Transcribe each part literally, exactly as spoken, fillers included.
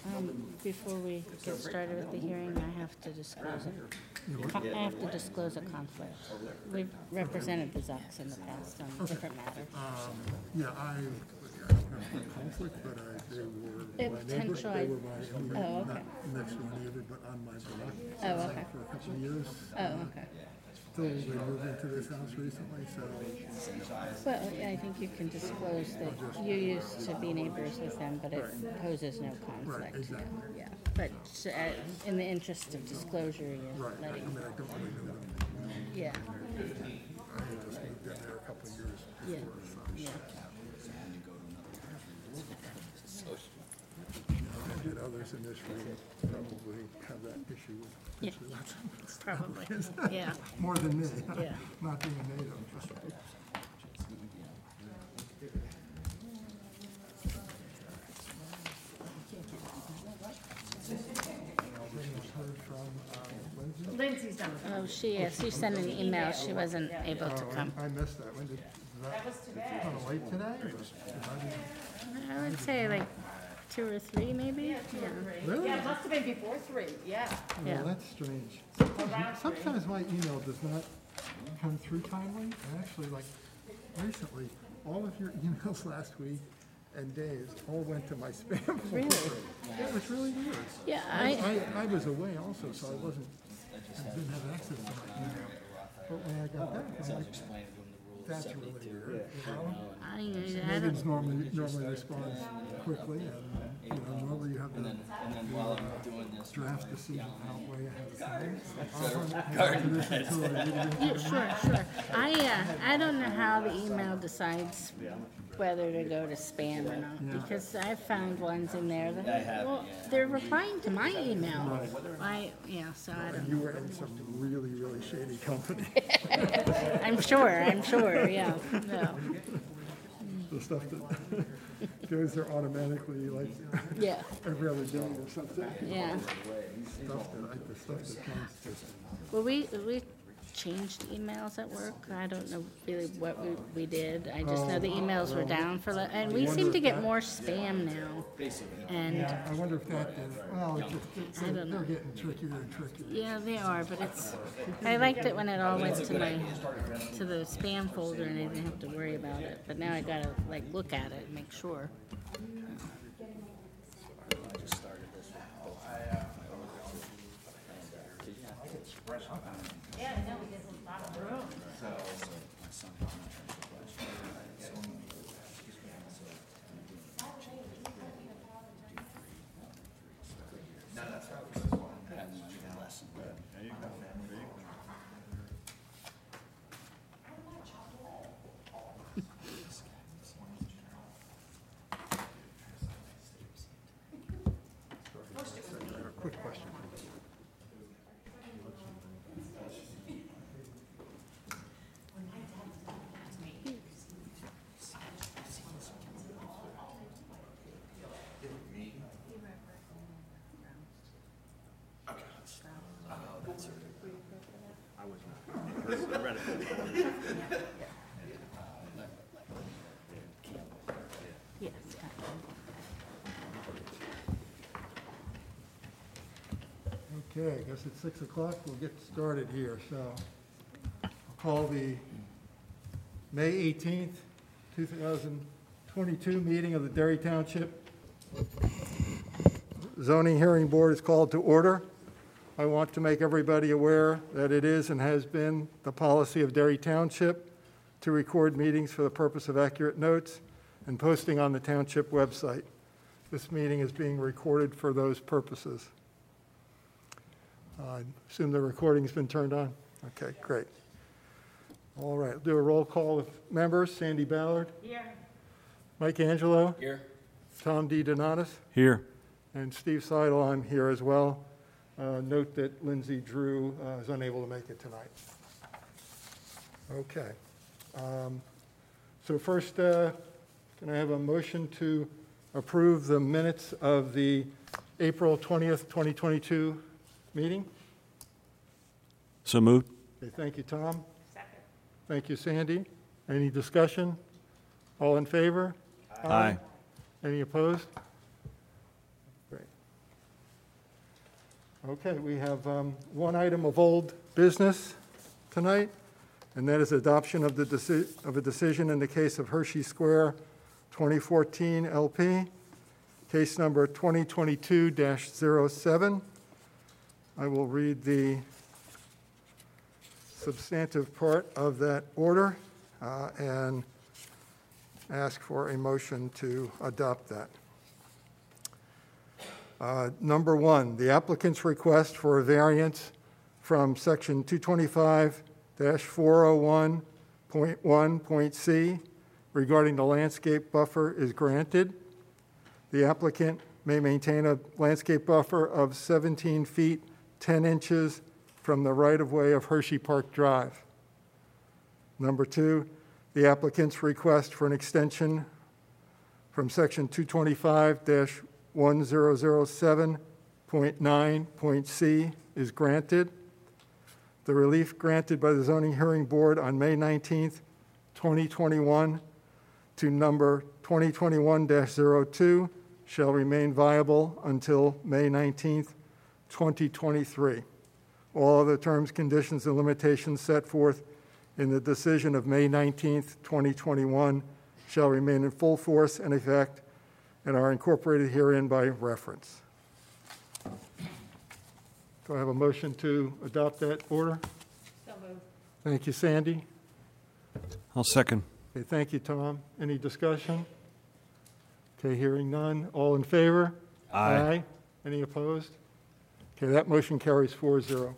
Um, before we get started with the hearing, I have to disclose it. Co- I have to disclose a conflict. We've represented the Zucks in the past on different matters. Yeah, I, I don't have a conflict, but I, they Uh, were my neighbors, potential, they I- were my, immediate- Oh, okay. not next door neighbor, but on my block. Oh, okay. For a couple of years. Oh, okay. Still, they moved into this house recently, so, Well, I think you can disclose that you used to be neighbors with them, but it poses no conflict. exactly. Yeah, but uh, in the interest of disclosure, you're right, I letting, mean, I don't really know them. yeah, I had just moved in there a couple of years yeah, before, so. yeah. I get others in this room probably have that issue with Yeah. issue with- Probably, yeah, more than me, yeah. not being a native. Heard from, uh, Lindsay? Lindsay's done with it. Oh, she, yes, she sent an email, she wasn't able to Oh, come. I I missed that. When did, was that, was today. kind of late today? or- 'cause I didn't- I would say like two or three, maybe, yeah. Really? Yeah, it must have been before three, yeah. Yeah. Well, that's strange. Around three. Sometimes my email does not come through timely, and actually, like, recently, all of your emails last week and days all went to my spam folder. Really? It was really weird. Yeah, I, I, I, I was away also, so I wasn't, I didn't have access to my email. But when I got back, I'm like, that's really weird, you know? I, I don't, Megan's normally, normally responds quickly, and, you know, normally you have the, the uh, draft decision out way ahead of time. I'll hang on to this until I read it. yeah, sure, sure. I, uh, I don't know how the email decides whether to go to spam or not, because I've found ones in there that, well, they're replying to my email. I, yeah, so I don't You know. were in some really, really shady company. I'm sure, I'm sure, yeah, no, The stuff that goes there automatically, like, yeah, every other day or something. yeah. Stuff that, I- the stuff that comes just, Well, we, we changed emails at work. I don't know really what we, we did. I just know the emails were down for, li- and we seem to get more spam now. And, I wonder if that is, well, it's just, I they're, don't know. they're getting trickier and trickier. yeah, they are, but it's, I liked it when it all went to my, to the spam folder and I didn't have to worry about it. But now I gotta like look at it and make sure. Yeah, I know, we did a lot of room. Quick question. Yes. Okay, I guess at six o'clock, we'll get started here, so I'll call the May eighteenth, two thousand twenty-two meeting of the Derry Township Zoning Hearing Board is called to order. I want to make everybody aware that it is and has been the policy of Derry Township to record meetings for the purpose of accurate notes and posting on the township website. This meeting is being recorded for those purposes. I assume the recording's been turned on? Okay, great. All right, do a roll call of members. Sandy Ballard, Here. Mike Angelo, Here. Tom D. Donatus, Here. and Steve Seidel. I'm here as well. Uh, Note that Lindsay Drew uh, is unable to make it tonight. Okay. Um, So first, uh, can I have a motion to approve the minutes of the April twentieth, twenty twenty-two meeting? So moved. Okay, thank you, Tom. Second. Thank you, Sandy. Any discussion? All in favor? Aye. Any opposed? Great. Okay, we have um, one item of old business tonight, and that is adoption of the deci- of a decision in the case of Hershey Square twenty fourteen L P, case number twenty twenty-two dash zero seven. I will read the substantive part of that order uh, and ask for a motion to adopt that. Uh, Number one, the applicant's request for a variance from section two twenty-five dash four oh one point one point C regarding the landscape buffer is granted. The applicant may maintain a landscape buffer of seventeen feet, ten inches from the right-of-way of Hershey Park Drive. Number two, the applicant's request for an extension from section two twenty-five dash one thousand seven point nine point C is granted. The relief granted by the Zoning Hearing Board on May nineteenth, twenty twenty-one to number twenty twenty-one dash zero two shall remain viable until May nineteenth, twenty twenty-three. All other terms, conditions, and limitations set forth in the decision of May nineteenth, twenty twenty-one shall remain in full force and effect and are incorporated herein by reference. Do I have a motion to adopt that order? So moved. Thank you, Sandy. I'll second. Okay, thank you, Tom. Any discussion? Okay, hearing none. All in favor? Aye. Any opposed? Okay, that motion carries four zero.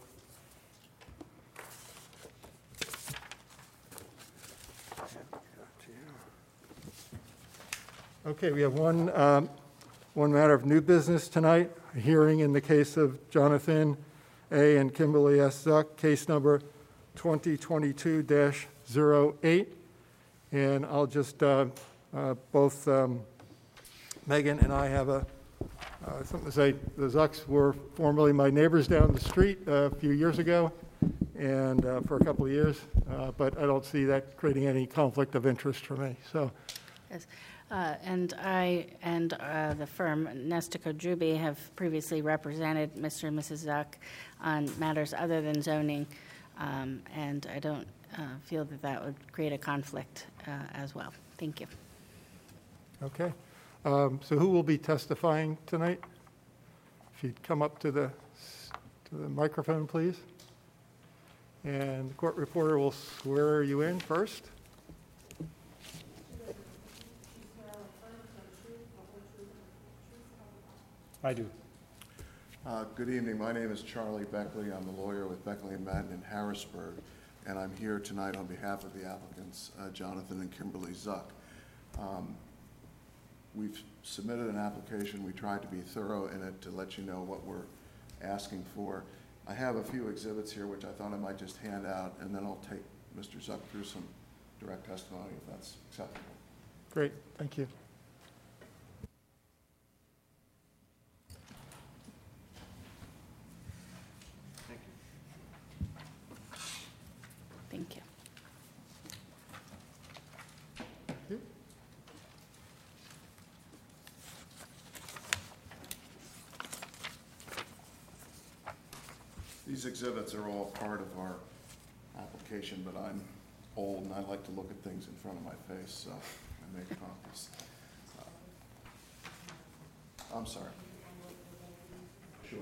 Okay, we have one, um, one matter of new business tonight, a hearing in the case of Jonathan A. and Kimberly S. Zuck, case number twenty twenty-two dash zero eight. And I'll just, uh, uh, both um, Megan and I have a, uh, something to say. The Zucks were formerly my neighbors down the street uh, a few years ago, and uh, for a couple of years, uh, but I don't see that creating any conflict of interest for me, so. Yes. Uh, And I and uh, the firm Nestico Druby have previously represented Mister and Missus Zuck on matters other than zoning, um, and I don't uh, feel that that would create a conflict uh, as well. Thank you. Okay. Um, So who will be testifying tonight? If you'd come up to the, to the microphone, please. And the court reporter will swear you in first. I do. Uh, Good evening. My name is Charlie Beckley. I'm a lawyer with Beckley and Madden in Harrisburg, and I'm here tonight on behalf of the applicants, uh, Jonathan and Kimberly Zuck. Um, We've submitted an application. We tried to be thorough in it to let you know what we're asking for. I have a few exhibits here which I thought I might just hand out, and then I'll take Mister Zuck through some direct testimony if that's acceptable. Great, thank you. Thank you. These exhibits are all part of our application, but I'm old and I like to look at things in front of my face, so I made copies. Uh, I'm sorry. Sure.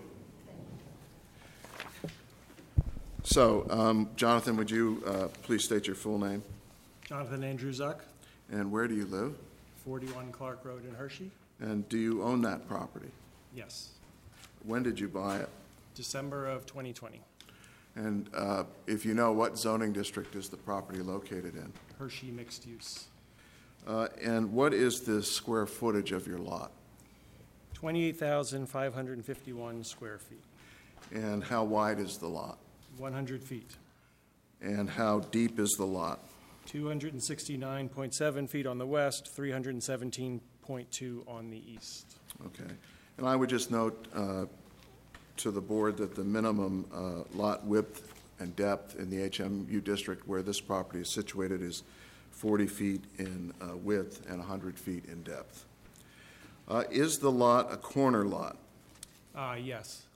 So, um, Jonathan, would you uh, please state your full name? Jonathan Andrew Zuck, And where do you live? forty-one Clark Road in Hershey. And do you own that property? Yes. When did you buy it? December of twenty twenty. And uh, if you know, what zoning district is the property located in? Hershey mixed use. Uh, And what is the square footage of your lot? twenty-eight thousand five hundred fifty-one square feet, And how wide is the lot? one hundred feet, And how deep is the lot? two hundred sixty-nine point seven feet on the west, three hundred seventeen point two on the east. Okay. And I would just note uh, to the board that the minimum uh, lot width and depth in the H M U district where this property is situated is forty feet in uh, width and one hundred feet in depth. Uh, Is the lot a corner lot? Uh, yes,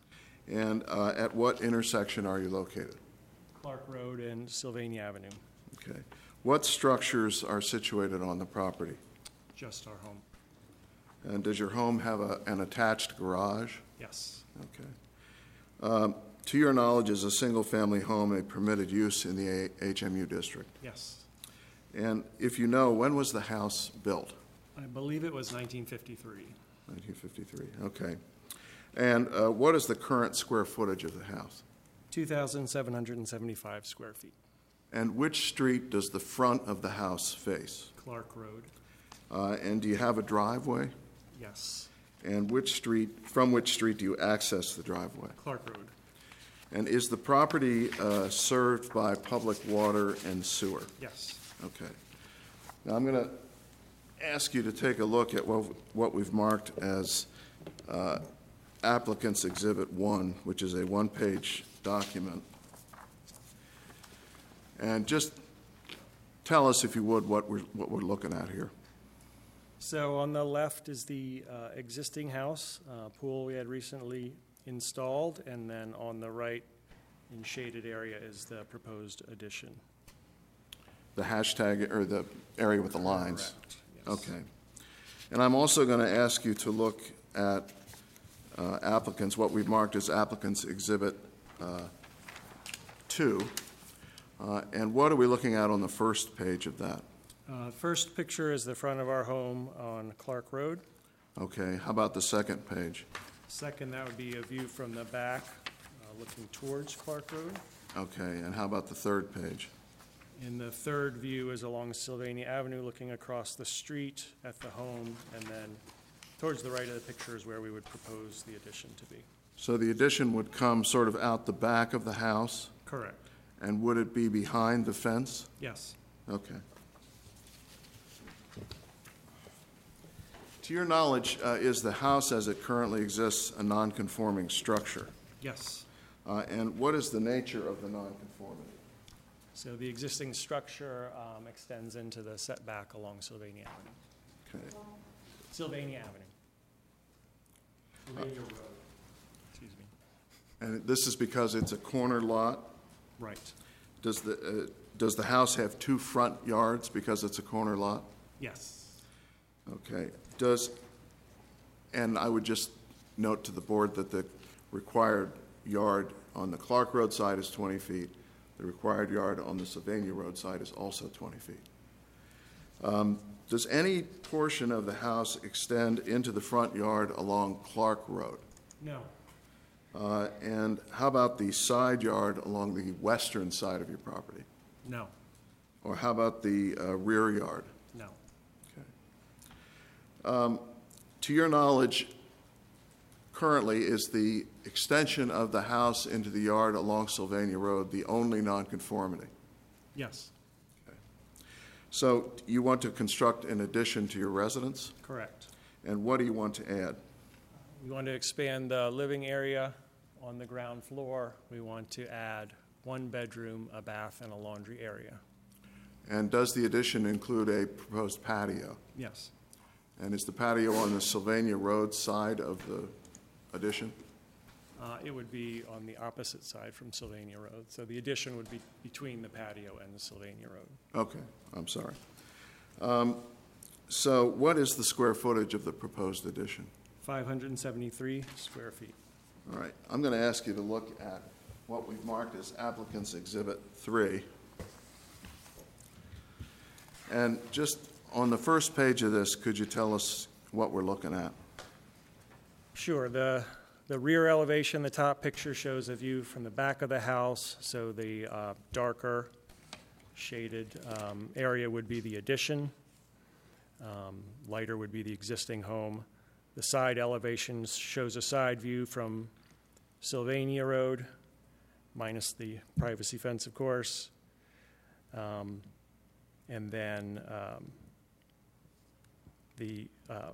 And uh, at what intersection are you located? Clark Road and Sylvania Avenue, Okay. What structures are situated on the property? just our home. And does your home have a, an attached garage? Yes, Okay. Um, To your knowledge, is a single-family home a permitted use in the A- H M U district? yes. And if you know, when was the house built? I believe it was nineteen fifty-three. nineteen fifty-three, okay. And uh, what is the current square footage of the house? two thousand seven hundred seventy-five square feet. And which street does the front of the house face? Clark Road, Uh, And do you have a driveway? yes. And which street, from which street do you access the driveway? Clark Road, And is the property uh, served by public water and sewer? yes. Okay. Now, I'm going to ask you to take a look at what what we've marked as uh, Applicant's Exhibit one, which is a one-page document. And just tell us, if you would, what we're, what we're looking at here. So on the left is the uh, existing house, uh, pool we had recently installed, and then on the right, in shaded area, is the proposed addition. The hashtag, or the area with the lines. Correct, yes. Okay. And I'm also going to ask you to look at uh, applicants, what we've marked as Applicants Exhibit uh, two. Uh, And what are we looking at on the first page of that? Uh, First picture is the front of our home on Clark Road. Okay, how about the second page? Second, that would be a view from the back, uh, looking towards Clark Road. Okay, and how about the third page? And the third view is along Sylvania Avenue, looking across the street at the home, and then towards the right of the picture is where we would propose the addition to be. So the addition would come sort of out the back of the house, Correct. and would it be behind the fence? Yes. Okay. To your knowledge, uh, is the house as it currently exists a non-conforming structure? Yes. Uh, And what is the nature of the non-conformity? So the existing structure um, extends into the setback along Sylvania Avenue. Okay. Sylvania Avenue. Sylvania Road. Excuse me. And this is because it's a corner lot? Right. Does the, uh, does the house have two front yards because it's a corner lot? Yes. Okay. Does, and I would just note to the board that the required yard on the Clark Road side is twenty feet. The required yard on the Sylvania Road side is also twenty feet. Um, Does any portion of the house extend into the front yard along Clark Road? No. Uh, And how about the side yard along the western side of your property? No. Or how about the uh, rear yard? No. To your knowledge, currently, is the extension of the house into the yard along Sylvania Road the only nonconformity? Yes. So you want to construct an addition to your residence? Correct. And what do you want to add? We want to expand the living area on the ground floor. We want to add one bedroom, a bath, and a laundry area. And does the addition include a proposed patio? Yes. And is the patio on the Sylvania Road side of the addition? Uh, It would be on the opposite side from Sylvania Road. So the addition would be between the patio and the Sylvania Road. Okay, I'm sorry. Um, So what is the square footage of the proposed addition? five hundred seventy-three square feet. All right, I'm going to ask you to look at what we've marked as Applicant's Exhibit three. And just on the first page of this, could you tell us what we're looking at? Sure. The, the rear elevation, the top picture shows a view from the back of the house. So the uh, darker shaded um, area would be the addition. Um, lighter would be the existing home. The side elevation shows a side view from Sylvania Road, minus the privacy fence, of course. Um, and then um, the, um,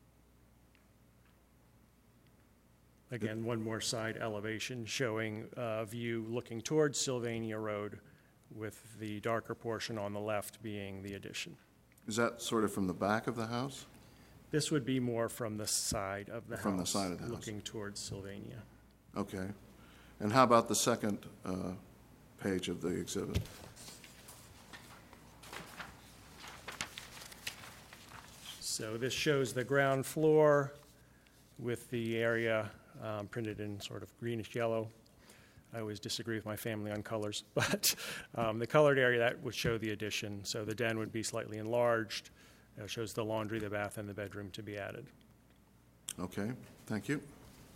again, one more side elevation showing a view looking towards Sylvania Road with the darker portion on the left being the addition. Is that sort of from the back of the house? This would be more from the side of the house. From the side of the house. Looking towards Sylvania. Okay. And how about the second uh, page of the exhibit? So this shows the ground floor with the area um, printed in sort of greenish yellow. I always disagree with my family on colors, but um, the colored area, that would show the addition. So the den would be slightly enlarged. It shows the laundry, the bath, and the bedroom to be added. Okay, thank you.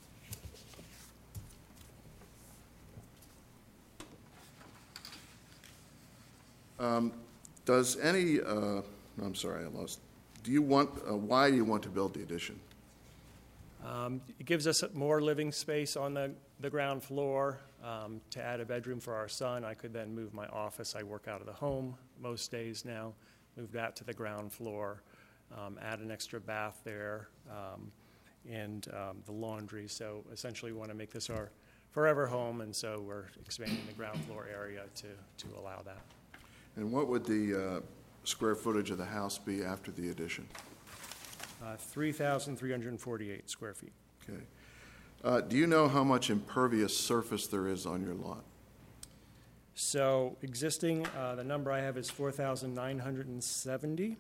Um, Does any, uh, I'm sorry, I lost, do you want, uh, why do you want to build the addition? Um, It gives us more living space on the, the ground floor. Um, To add a bedroom for our son, I could then move my office. I work out of the home most days now, move that to the ground floor, um, add an extra bath there, um, and um, the laundry. So essentially, we want to make this our forever home, and so we're expanding the ground floor area to, to allow that. And what would the uh, square footage of the house be after the addition? Uh, three thousand three hundred forty-eight square feet. Okay. Uh, Do you know how much impervious surface there is on your lot? So existing, uh, the number I have is four thousand nine hundred seventy.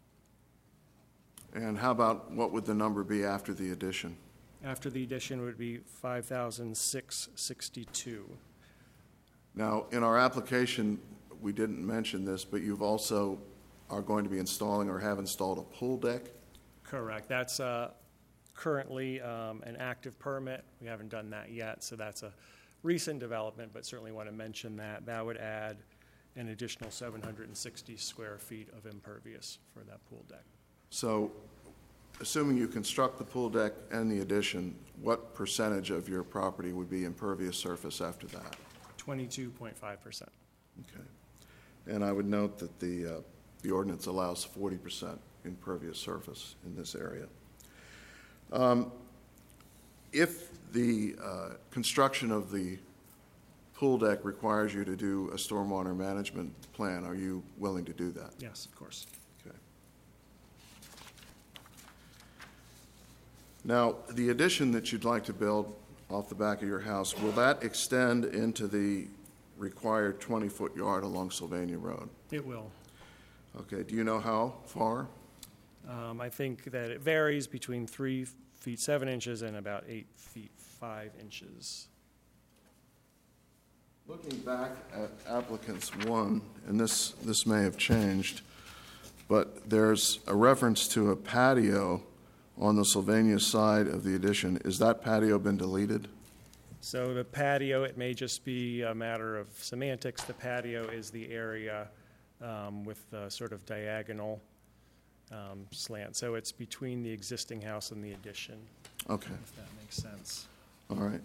And how about, what would the number be after the addition? After the addition would be five thousand six hundred sixty-two. Now, in our application, we didn't mention this, but you've also are going to be installing or have installed a pool deck? Correct. That's uh, currently um, an active permit. We haven't done that yet, so that's a recent development, but certainly want to mention that. That would add an additional seven hundred sixty square feet of impervious for that pool deck. So, assuming you construct the pool deck and the addition, what percentage of your property would be impervious surface after that? twenty-two point five percent. Okay. And I would note that the, uh, the ordinance allows forty percent impervious surface in this area. Um, If the uh, construction of the pool deck requires you to do a stormwater management plan, are you willing to do that? Yes, of course. Okay. Now, the addition that you'd like to build off the back of your house, will that extend into the required twenty-foot yard along Sylvania Road? It will. Okay, do you know how far? Um, I think that it varies between three feet seven inches and about eight feet five inches. Looking back at applicants one, and this, this may have changed, but there's a reference to a patio on the Sylvania side of the addition. Is that patio been deleted? So the patio, it may just be a matter of semantics. The patio is the area um, with the sort of diagonal um, slant. So it's between the existing house and the addition, Okay, if that makes sense. all right.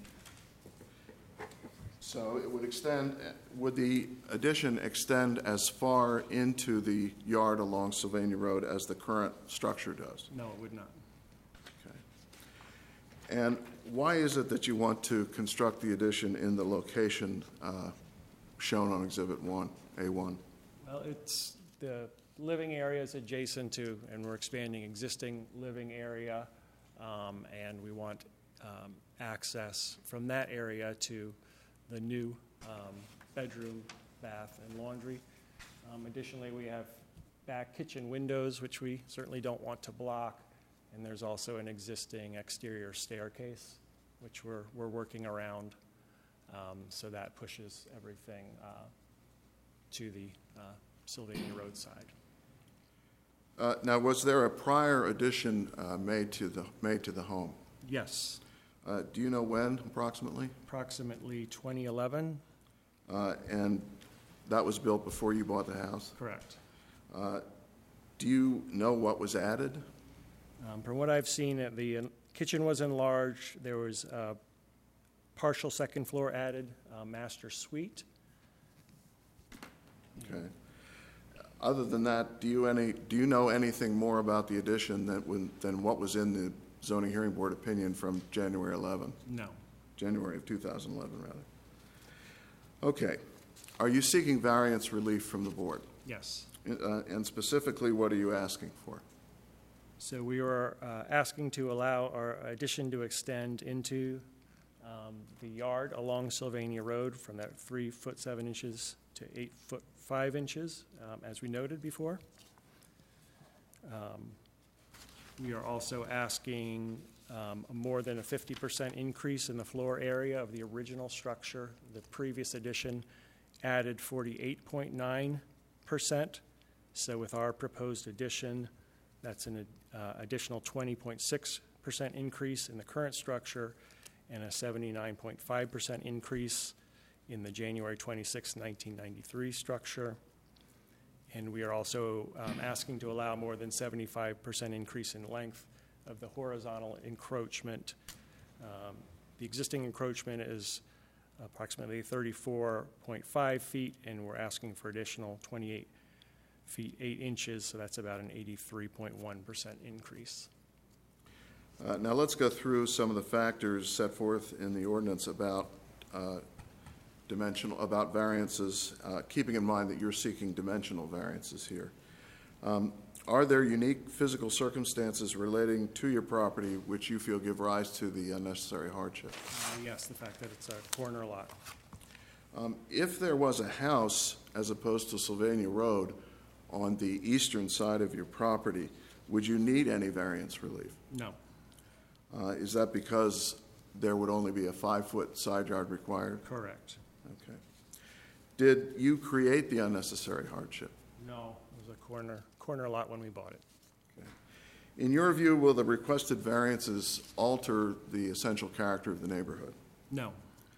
So it would extend, would the addition extend as far into the yard along Sylvania Road as the current structure does? No, it would not. Okay. And why is it that you want to construct the addition in the location uh, shown on Exhibit one, A one? Well, it's, the living area is adjacent to, and we're expanding existing living area, um, and we want um, access from that area to the new um, bedroom, bath, and laundry. Um, Additionally, we have back kitchen windows, which we certainly don't want to block, and there's also an existing exterior staircase, which we're, we're working around, um, so that pushes everything uh, to the uh, Sylvania Road side. Uh, Now, was there a prior addition uh, made to the, made to the home? Yes, Uh, Do you know when approximately? approximately twenty eleven, Uh, And that was built before you bought the house? correct. Uh, Do you know what was added? Um, From what I've seen, uh, the uh, kitchen was enlarged, there was a partial second floor added, uh, master suite. Okay. Other than that, do you any, do you know anything more about the addition that when, than what was in the zoning hearing board opinion from January eleventh? No, January of two thousand eleven, rather. Okay. Are you seeking variance relief from the board? yes. Uh, And specifically, what are you asking for? So we were uh, asking to allow our addition to extend into um, the yard along Sylvania Road from that three foot seven inches to eight foot five inches, um, as we noted before. Um, We are also asking um, a more than a fifty percent increase in the floor area of the original structure. The previous addition added forty-eight point nine percent. So with our proposed addition, that's an uh, additional twenty point six percent increase in the current structure and a seventy-nine point five percent increase in the January twenty-sixth, nineteen ninety-three structure. And we are also um, asking to allow more than seventy-five percent increase in length of the horizontal encroachment. Um, the existing encroachment is approximately thirty-four point five feet, and we're asking for additional twenty-eight feet, eight inches, so that's about an eighty-three point one percent increase. Uh, Now, let's go through some of the factors set forth in the ordinance about uh, dimensional, about variances, uh, keeping in mind that you're seeking dimensional variances here. Um, Are there unique physical circumstances relating to your property which you feel give rise to the unnecessary hardship? Uh, yes, the fact that it's a corner lot. Um, If there was a house, as opposed to Sylvania Road, on the eastern side of your property, would you need any variance relief? No, Uh, Is that because there would only be a five-foot side yard required? correct. Okay. Did you create the unnecessary hardship? No, it was a corner, corner lot when we bought it. Okay. In your view, will the requested variances alter the essential character of the neighborhood? No,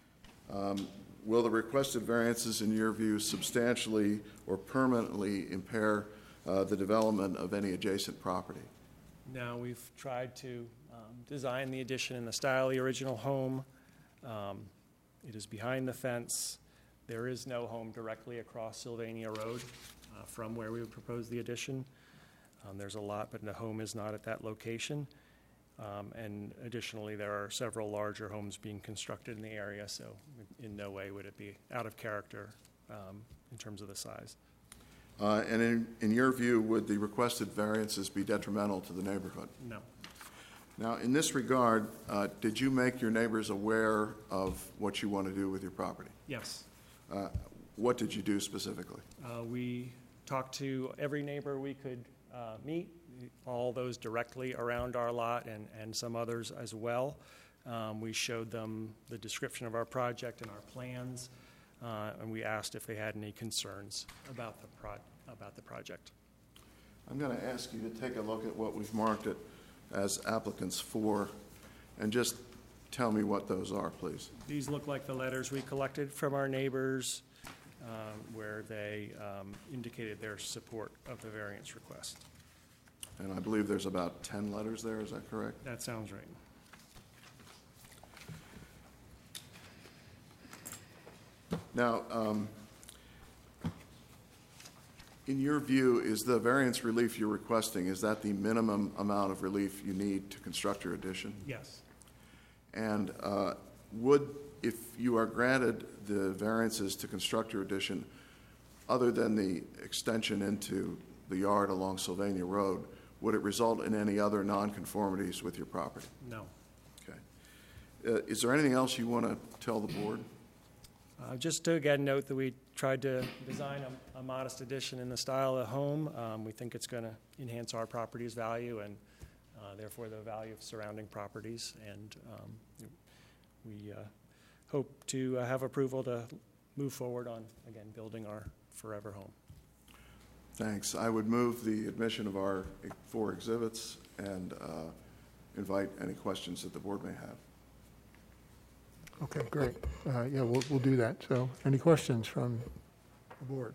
Will the requested variances, in your view, substantially or permanently impair uh, the development of any adjacent property? no, we've tried to um, design the addition in the style of the original home. Um, It is behind the fence. There is no home directly across Sylvania Road uh, from where we would propose the addition. Um, There's a lot, but the home is not at that location. Um, And additionally, there are several larger homes being constructed in the area, so in no way would it be out of character um, in terms of the size. Uh, And in, in your view, would the requested variances be detrimental to the neighborhood? No. Now, in this regard, uh, did you make your neighbors aware of what you want to do with your property? Yes. Uh, What did you do specifically? Uh, We talked to every neighbor we could uh, meet, all those directly around our lot and, and some others as well. Um, We showed them the description of our project and our plans, uh, and we asked if they had any concerns about the pro, about the project. I'm going to ask you to take a look at what we've marked it as applicants for, and just tell me what those are, please. These look like the letters we collected from our neighbors, um, where they um, indicated their support of the variance request. And I believe there's about ten letters there, is that correct? That sounds right. Now, um, in your view, is the variance relief you're requesting, is that the minimum amount of relief you need to construct your addition? Yes. And uh, would, if you are granted the variances to construct your addition, other than the extension into the yard along Sylvania Road, would it result in any other nonconformities with your property? No. Okay. Uh, Is there anything else you want to tell the board? Uh, Just to again note that we tried to design a, a modest addition in the style of the home. Um, we think it's going to enhance our property's value and uh, therefore the value of surrounding properties. And um, we uh, hope to uh, have approval to move forward on, again, building our forever home. Thanks. I would move the admission of our four exhibits and uh, invite any questions that the board may have. Okay, great. Uh, Yeah, we'll, we'll do that. So any questions from the board?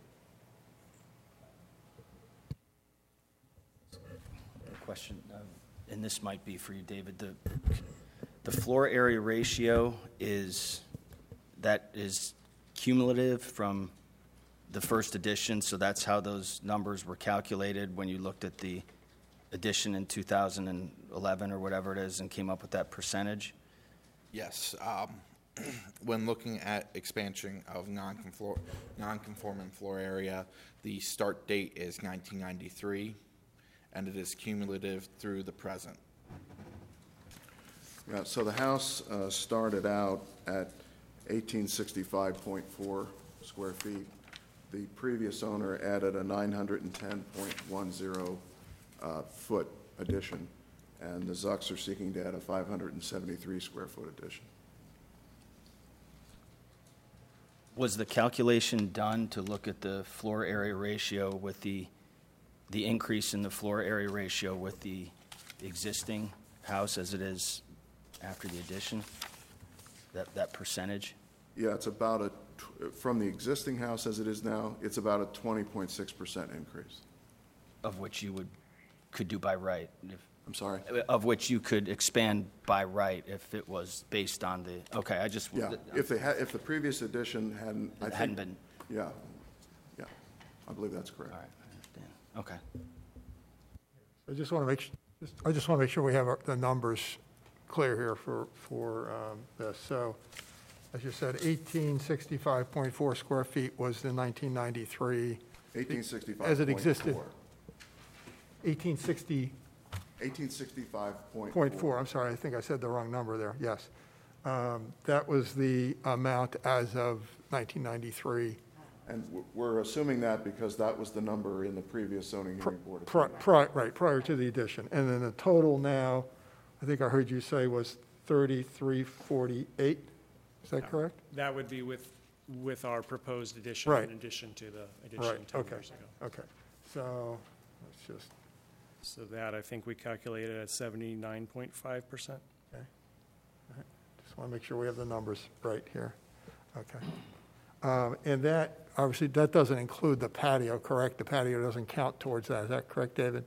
A question, uh, and this might be for you, David. The, the floor area ratio is, that is cumulative from the first addition, so that's how those numbers were calculated when you looked at the addition in two thousand eleven or whatever it is and came up with that percentage? Yes. Um, when looking at expansion of non-conform, non-conforming floor area, the start date is nineteen ninety-three, and it is cumulative through the present. Yeah, so the house uh, started out at eighteen sixty-five point four square feet. The previous owner added a nine hundred ten point one zero uh, foot addition, and the Zucks are seeking to add a five hundred seventy-three square foot addition. Was the calculation done to look at the floor area ratio with the, the increase in the floor area ratio with the existing house as it is after the addition? That, that percentage? Yeah, it's about a, tw- from the existing house as it is now, it's about a twenty point six percent increase. Of which you would, could do by right? if- I'm sorry? Of which you could expand by right if it was based on the, okay, I just. Yeah, if they had, if the previous addition hadn't, I think. Hadn't been, Yeah, yeah, I believe that's correct. all right, I understand. Okay. I just want to make, just- I just want to make sure we have our- the numbers clear here for, for um, this. So, as you said, eighteen sixty-five point four square feet was the nineteen ninety-three. eighteen sixty-five. As it existed. eighteen sixty eighteen sixty-five point point four, I'm sorry, I think I said the wrong number there, yes. Um, That was the amount as of nineteen ninety-three. And w- we're assuming that because that was the number in the previous zoning hearing board. Pri- opinion. pri- Right, prior to the addition. And then the total now, I think I heard you say was thirty-three forty-eight, is that correct? That would be with, with our proposed addition Right. in addition to the addition Right, ten okay, years ago. okay. So, let's just, So that, I think we calculated at seventy-nine point five percent. okay. All right. Just want to make sure we have the numbers right here. Okay. Um, And that, obviously, that doesn't include the patio, correct? The patio doesn't count towards that, is that correct, David?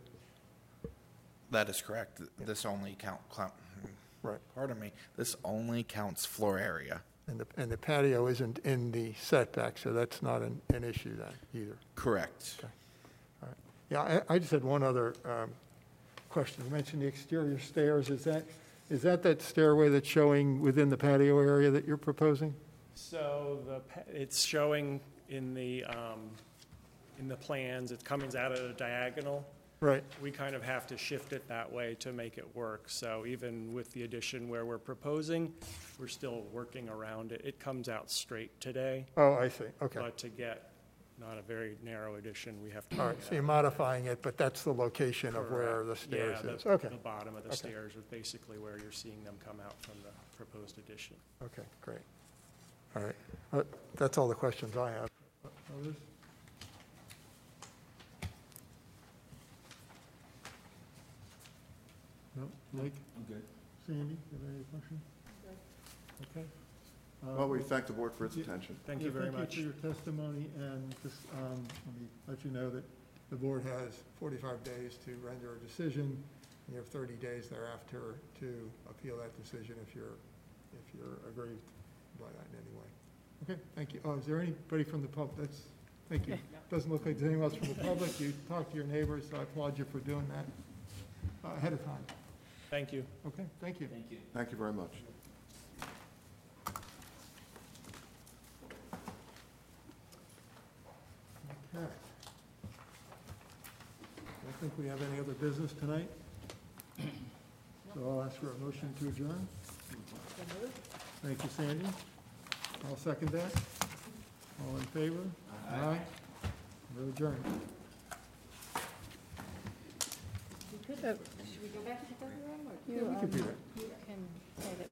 That is correct. This only count, count, Right. pardon me, this only counts floor area. And the, and the patio isn't in the setback, so that's not an, an issue then either. Correct. Okay. All right. Yeah, I, I just had one other um, question. You mentioned the exterior stairs. Is that, is that that stairway that's showing within the patio area that you're proposing? So the, pa- it's showing in the, um, in the plans, it comes out at a diagonal. Right. We kind of have to shift it that way to make it work. So even with the addition where we're proposing, we're still working around it. It comes out straight today, Oh, I see. Okay. but to get not a very narrow addition, we have to. All right, bring it so you're out. modifying it, but that's the location of where the Correct. stairs Yeah, is. the- Okay, The bottom of the Okay. stairs is basically where you're seeing them come out from the proposed addition. okay, great. All right, Uh, that's all the questions I have. Others? No, Mike? I'm good. Sandy, you have any questions? Okay. Uh, Well, we thank the board for its Yeah. attention. Thank Yeah, you very much. Thank you for your testimony, and just, um, let me let you know that the board has forty-five days to render a decision, and you have thirty days thereafter to appeal that decision if you're, if you're aggrieved by that in any way. Okay, thank you. Oh, is there anybody from the public? That's, thank you. Doesn't look like there's anyone else from the public. You talked to your neighbors, so I applaud you for doing that uh, ahead of time. Thank you. Okay, thank you. Thank you. Thank you very much. Okay. I don't think we have any other business tonight. So I'll ask for a motion to adjourn. Thank you, Sandy. I'll second that. All in favor? Aye. We're adjourned. Should we go back to the room or? Yeah, we could do that. You can say that